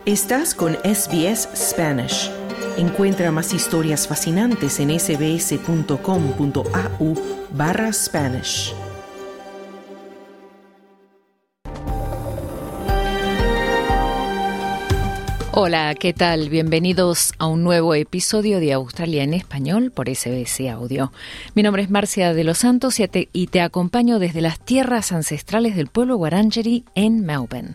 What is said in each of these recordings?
Estás con SBS Spanish. Encuentra más historias fascinantes en sbs.com.au/Spanish. Hola, ¿qué tal? Bienvenidos a un nuevo episodio de Australia en Español por SBS Audio. Mi nombre es Marcia de los Santos y te acompaño desde las tierras ancestrales del pueblo Wurundjeri en Melbourne.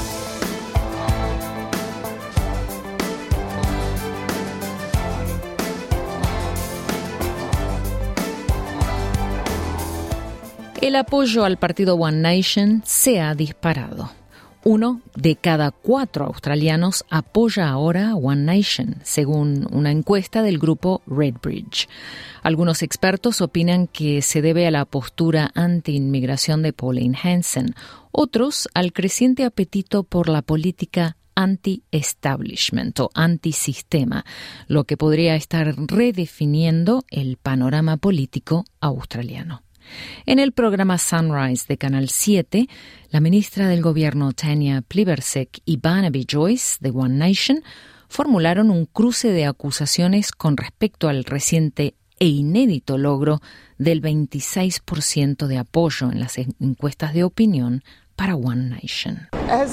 El apoyo al partido One Nation se ha disparado. 1 de cada 4 australianos apoya ahora a One Nation, según una encuesta del grupo Redbridge. Algunos expertos opinan que se debe a la postura anti-inmigración de Pauline Hanson, otros al creciente apetito por la política anti-establishment o antisistema, lo que podría estar redefiniendo el panorama político australiano. En el programa Sunrise de Canal 7, la ministra del Gobierno Tanya Plibersek y Barnaby Joyce de One Nation formularon un cruce de acusaciones con respecto al reciente e inédito logro del 26% de apoyo en las encuestas de opinión para One Nation.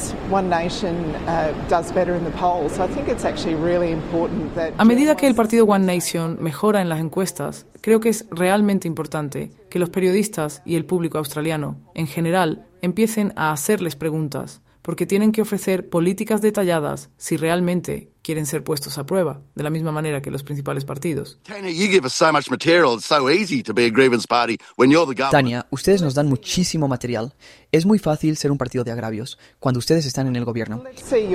A medida que el partido One Nation mejora en las encuestas, creo que es realmente importante que los periodistas y el público australiano, en general, empiecen a hacerles preguntas, porque tienen que ofrecer políticas detalladas si realmente quieren ser puestos a prueba, de la misma manera que los principales partidos. Tanya, ustedes nos dan muchísimo material. Es muy fácil ser un partido de agravios cuando ustedes están en el gobierno.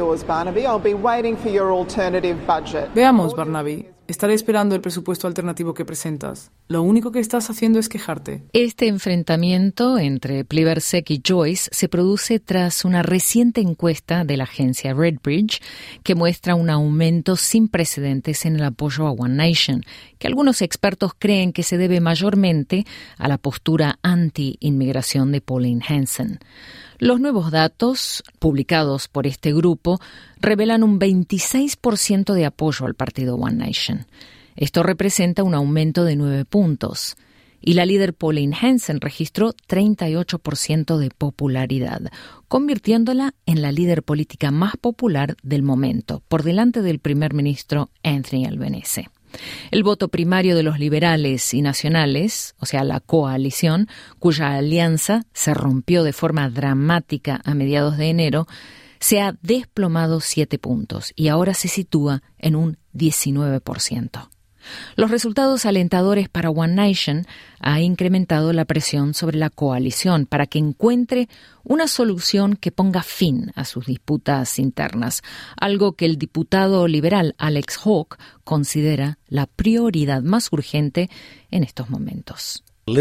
Veamos, Barnaby. Estaré esperando el presupuesto alternativo que presentas. Lo único que estás haciendo es quejarte. Este enfrentamiento entre Plibersek y Joyce se produce tras una reciente encuesta de la agencia Redbridge que muestra un aumento sin precedentes en el apoyo a One Nation, que algunos expertos creen que se debe mayormente a la postura anti-inmigración de Pauline Hanson. Los nuevos datos publicados por este grupo revelan un 26% de apoyo al partido One Nation. Esto representa un aumento de 9 puntos. Y la líder Pauline Hanson registró 38% de popularidad, convirtiéndola en la líder política más popular del momento, por delante del primer ministro Anthony Albanese. El voto primario de los liberales y nacionales, o sea, la coalición, cuya alianza se rompió de forma dramática a mediados de enero, se ha desplomado 7 puntos y ahora se sitúa en un 19%. Los resultados alentadores para One Nation ha incrementado la presión sobre la coalición para que encuentre una solución que ponga fin a sus disputas internas, algo que el diputado liberal Alex Hawke considera la prioridad más urgente en estos momentos.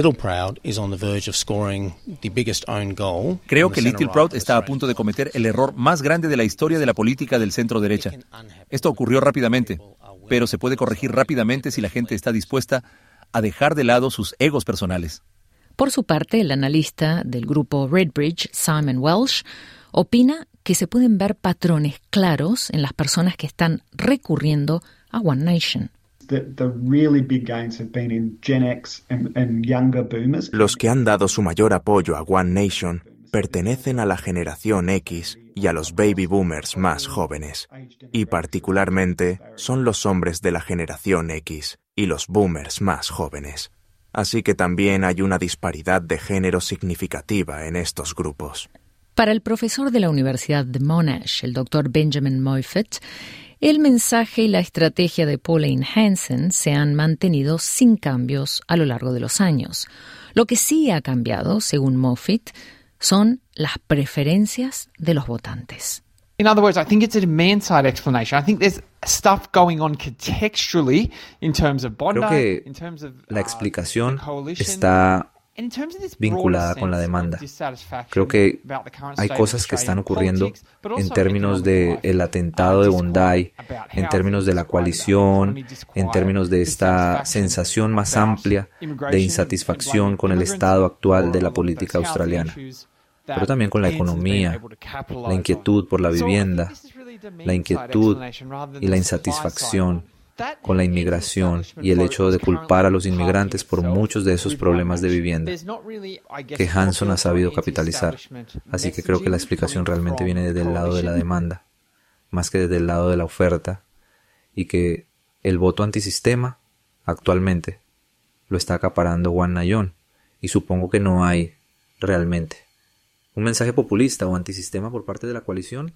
Creo que Little Proud está a punto de cometer el error más grande de la historia de la política del centro-derecha. Esto ocurrió rápidamente, pero se puede corregir rápidamente si la gente está dispuesta a dejar de lado sus egos personales. Por su parte, el analista del grupo Redbridge, Simon Welsh, opina que se pueden ver patrones claros en las personas que están recurriendo a One Nation. Los que han dado su mayor apoyo a One Nation pertenecen a la generación X y a los baby boomers más jóvenes, y particularmente son los hombres de la generación X y los boomers más jóvenes. Así que también hay una disparidad de género significativa en estos grupos. Para el profesor de la Universidad de Monash, el Dr. Benjamin Moffat, el mensaje y la estrategia de Pauline Hanson se han mantenido sin cambios a lo largo de los años. Lo que sí ha cambiado, según Moffat, son las preferencias de los votantes. In other words, I think it's a demand-side explanation. I think there's stuff going on contextually in terms of Bondi, Creo que in terms of la explicación the coalition, está in terms of this vinculada broader con la sense demanda. of dissatisfaction Creo que about the current hay state of cosas que están Australian ocurriendo politics, but also en términos economic del life. atentado de Disquiet Bondi, about en how términos de la things are going, coalición, economy disquiet, en términos de esta dissatisfaction sensación más about amplia de immigration, insatisfacción blaming con el immigrants, estado actual de or la a lot of política those housing australiana. issues Pero también con la economía, la inquietud por la vivienda. la inquietud y la insatisfacción con la inmigración y el hecho de culpar a los inmigrantes por muchos de esos problemas de vivienda que Hanson ha sabido capitalizar. Así que creo que la explicación realmente viene desde el lado de la demanda, más que desde el lado de la oferta, y que el voto antisistema actualmente lo está acaparando Juan Nayón, y supongo que no hay realmente un mensaje populista o antisistema por parte de la coalición.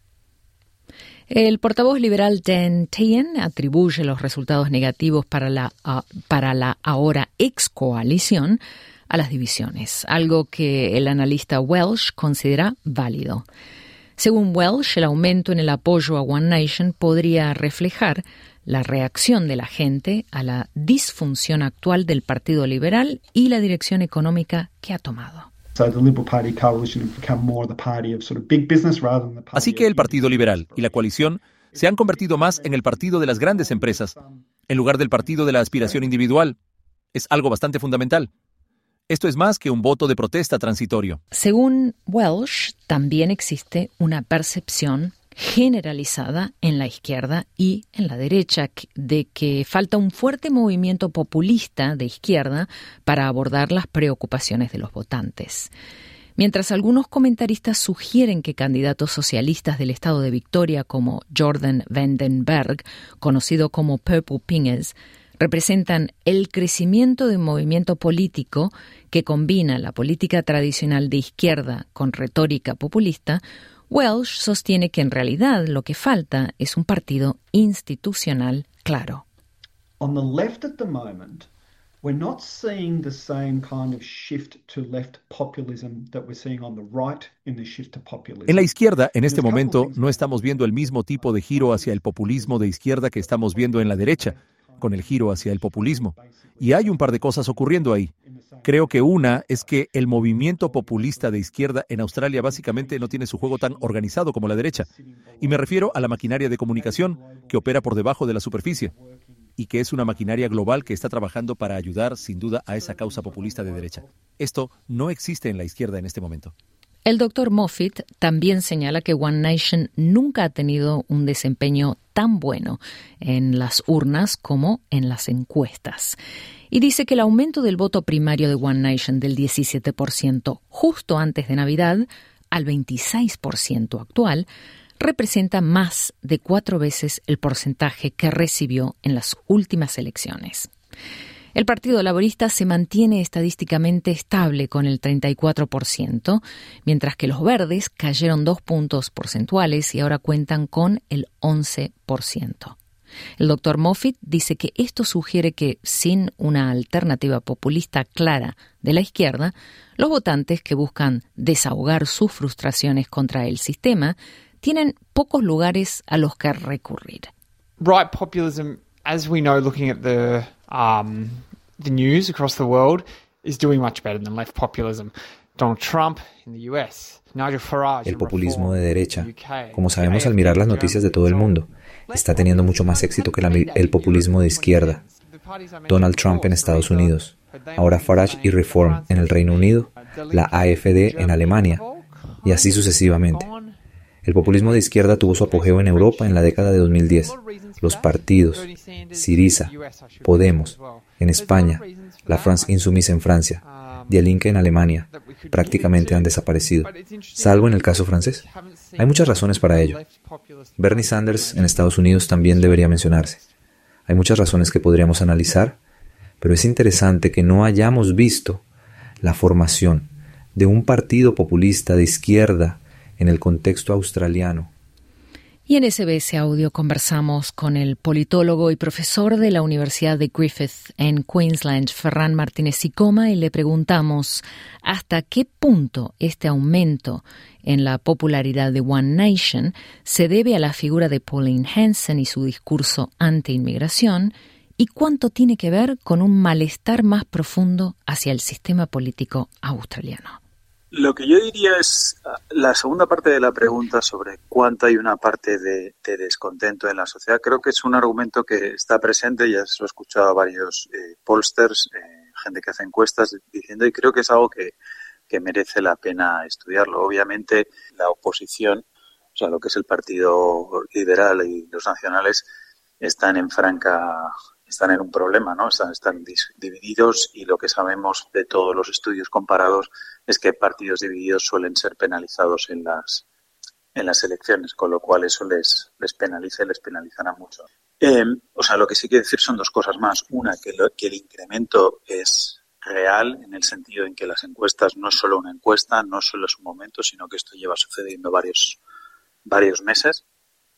El portavoz liberal Dan Tehan atribuye los resultados negativos para la ahora ex coalición a las divisiones, algo que el analista Welsh considera válido. Según Welsh, el aumento en el apoyo a One Nation podría reflejar la reacción de la gente a la disfunción actual del Partido Liberal y la dirección económica que ha tomado. Así que el Partido Liberal y la coalición se han convertido más en el partido de las grandes empresas, en lugar del partido de la aspiración individual. Es algo bastante fundamental. Esto es más que un voto de protesta transitorio. Según Welsh, también existe una percepción generalizada en la izquierda y en la derecha de que falta un fuerte movimiento populista de izquierda para abordar las preocupaciones de los votantes. Mientras algunos comentaristas sugieren que candidatos socialistas del estado de Victoria como Jordan Vandenberg, conocido como Purple Pingers, representan el crecimiento de un movimiento político que combina la política tradicional de izquierda con retórica populista, Welsh sostiene que en realidad lo que falta es un partido institucional claro. On the left at the moment, we're not seeing the same kind of shift to left populism that we're seeing on the right in the shift to populism. En la izquierda, en este momento, no estamos viendo el mismo tipo de giro hacia el populismo de izquierda que estamos viendo en la derecha, con el giro hacia el populismo. Y hay un par de cosas ocurriendo ahí. Creo que una es que el movimiento populista de izquierda en Australia básicamente no tiene su juego tan organizado como la derecha. Y me refiero a la maquinaria de comunicación que opera por debajo de la superficie y que es una maquinaria global que está trabajando para ayudar, sin duda, a esa causa populista de derecha. Esto no existe en la izquierda en este momento. El doctor Moffitt también señala que One Nation nunca ha tenido un desempeño tan bueno en las urnas como en las encuestas. Y dice que el aumento del voto primario de One Nation del 17% justo antes de Navidad al 26% actual representa más de 4 veces el porcentaje que recibió en las últimas elecciones. El Partido Laborista se mantiene estadísticamente estable con el 34%, mientras que los Verdes cayeron 2 puntos porcentuales y ahora cuentan con el 11%. El doctor Moffitt dice que esto sugiere que, sin una alternativa populista clara de la izquierda, los votantes que buscan desahogar sus frustraciones contra el sistema tienen pocos lugares a los que recurrir. Right populism, as we know, looking at the news across the world, is doing much better than left populism. Donald Trump in the US, Nigel Farage. El populismo de derecha, como sabemos al mirar las noticias de todo el mundo, está teniendo mucho más éxito que el populismo de izquierda. Donald Trump en Estados Unidos, ahora Farage y Reform en el Reino Unido, la AfD en Alemania, y así sucesivamente. El populismo de izquierda tuvo su apogeo en Europa en la década de 2010. Los partidos, Syriza, Podemos, en España, la France Insoumise en Francia, Die Linke en Alemania, prácticamente han desaparecido, salvo en el caso francés. Hay muchas razones para ello. Bernie Sanders en Estados Unidos también debería mencionarse. Hay muchas razones que podríamos analizar, pero es interesante que no hayamos visto la formación de un partido populista de izquierda en el contexto australiano. Y en SBS Audio conversamos con el politólogo y profesor de la Universidad de Griffith en Queensland, Ferran Martínez Sicoma, y le preguntamos hasta qué punto este aumento en la popularidad de One Nation se debe a la figura de Pauline Hanson y su discurso anti-inmigración, y cuánto tiene que ver con un malestar más profundo hacia el sistema político australiano. Lo que yo diría es la segunda parte de la pregunta sobre cuánto hay una parte de descontento en la sociedad. Creo que es un argumento que está presente, ya se lo he escuchado a varios pollsters, gente que hace encuestas diciendo, y creo que es algo que merece la pena estudiarlo. Obviamente la oposición O sea, lo que es el Partido Liberal y los nacionales están en un problema, ¿no? Están divididos, y lo que sabemos de todos los estudios comparados es que partidos divididos suelen ser penalizados en las elecciones, con lo cual eso les penaliza y les penalizará mucho. O sea, lo que sí quiero decir son dos cosas más. Una, que el incremento es real, en el sentido en que las encuestas no es solo una encuesta, no solo es un momento, sino que esto lleva sucediendo varios meses.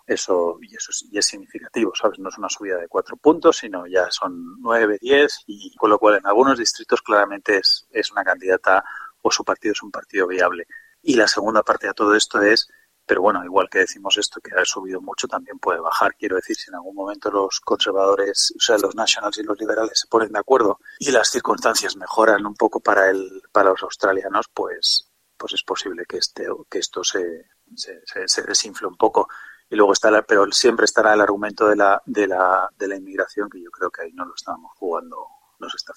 Eso ya es significativo, ¿sabes? No es una subida de 4 puntos, sino ya son 9, 10, y con lo cual en algunos distritos claramente es una candidata, o su partido es un partido viable. Y la segunda parte de todo esto es, pero bueno, igual que decimos esto, que ha subido mucho, también puede bajar. Quiero decir, si en algún momento los conservadores, o sea, los nationals y los liberales se ponen de acuerdo y las circunstancias mejoran un poco para los australianos, pues es posible que esto se desinfle un poco. Y luego pero siempre estará el argumento de la inmigración, que yo creo que ahí no lo estamos jugando, no se está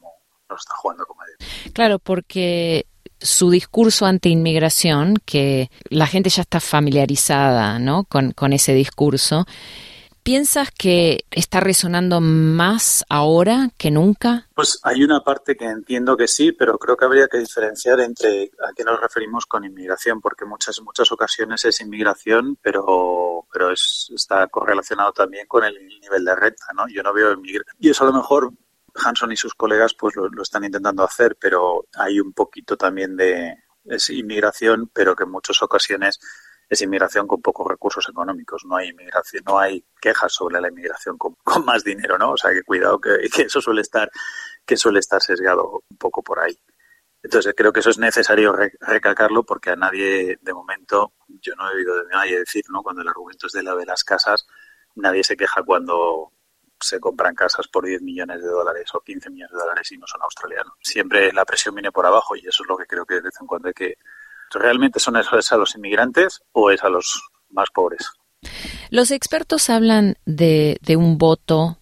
jugando como debe. Claro, porque su discurso anti-inmigración, que la gente ya está familiarizada, ¿no?, con ese discurso, ¿piensas que está resonando más ahora que nunca? Pues hay una parte que entiendo que sí, pero creo que habría que diferenciar entre a qué nos referimos con inmigración, porque muchas ocasiones es inmigración, pero está correlacionado también con el nivel de renta, ¿no? Yo no veo inmigración. Y eso a lo mejor Hanson y sus colegas pues lo están intentando hacer, pero hay un poquito también es inmigración, pero que en muchas ocasiones es inmigración con pocos recursos económicos. No hay inmigración, no hay quejas sobre la inmigración con más dinero, ¿no? O sea, que cuidado, que eso suele estar sesgado un poco por ahí. Entonces creo que eso es necesario recalcarlo, porque a nadie, de momento, yo no he oído de nadie decir, ¿no?, cuando el argumento es de las casas, nadie se queja cuando se compran casas por $10 millones o $15 millones y no son australianos. Siempre la presión viene por abajo, y eso es lo que creo que de vez en cuando hay que... ¿Realmente es a los inmigrantes o es a los más pobres? Los expertos hablan de un voto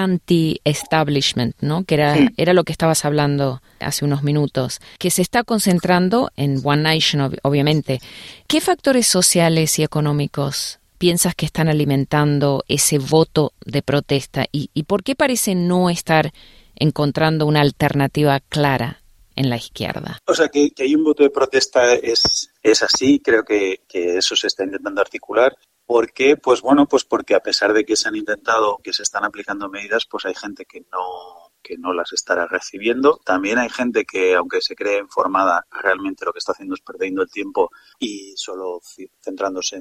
anti-establishment, ¿no?, que era lo que estabas hablando hace unos minutos, que se está concentrando en One Nation, obviamente. ¿Qué factores sociales y económicos piensas que están alimentando ese voto de protesta? ¿Y por qué parece no estar encontrando una alternativa clara en la izquierda? O sea, que hay un voto de protesta es así. Creo que eso se está intentando articular. ¿Por qué? Pues bueno, pues porque a pesar de que se han intentado, que se están aplicando medidas, pues hay gente que no las estará recibiendo. También hay gente que, aunque se cree informada, realmente lo que está haciendo es perdiendo el tiempo y solo centrándose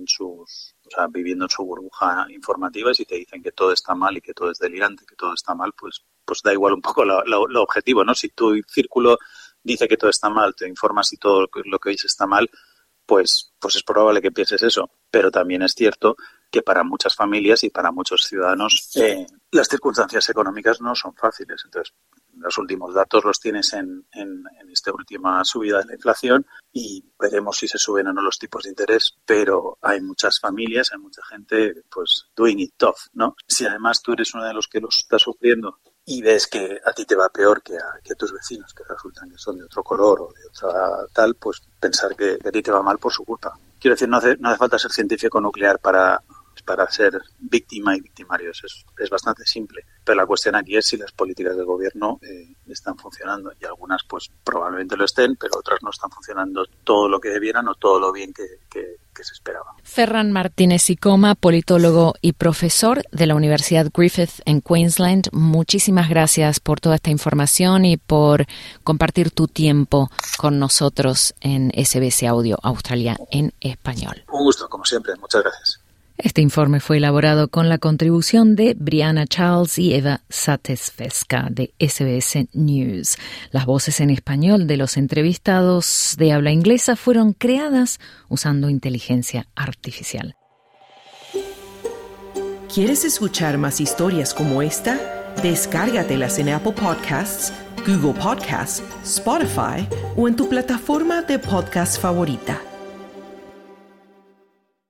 viviendo en su burbuja informativa. Y si te dicen que todo está mal y que todo es delirante, que todo está mal, pues da igual un poco lo objetivo, ¿no? Si tu círculo dice que todo está mal, te informas y todo lo que dices está mal, pues es probable que pienses eso. Pero también es cierto que para muchas familias y para muchos ciudadanos las circunstancias económicas no son fáciles. Entonces, los últimos datos los tienes en esta última subida de la inflación, y veremos si se suben o no los tipos de interés, pero hay muchas familias, hay mucha gente pues doing it tough, ¿no? Si además tú eres uno de los que los está sufriendo y ves que a ti te va peor que a tus vecinos, que resultan que son de otro color o de otra tal, pues pensar que a ti te va mal por su culpa. Quiero decir, no hace falta ser científico nuclear para ser víctima y victimario. Es bastante simple. Pero la cuestión aquí es si las políticas del gobierno están funcionando, y algunas pues probablemente lo estén, pero otras no están funcionando todo lo que debieran o todo lo bien que se esperaba. Ferran Martínez y Coma, politólogo y profesor de la Universidad Griffith en Queensland, muchísimas gracias por toda esta información y por compartir tu tiempo con nosotros en SBS Audio Australia en español. Un gusto, como siempre. Muchas gracias. Este informe fue elaborado con la contribución de Brianna Charles y Eva Satesvesca de SBS News. Las voces en español de los entrevistados de habla inglesa fueron creadas usando inteligencia artificial. ¿Quieres escuchar más historias como esta? Descárgatelas en Apple Podcasts, Google Podcasts, Spotify o en tu plataforma de podcast favorita.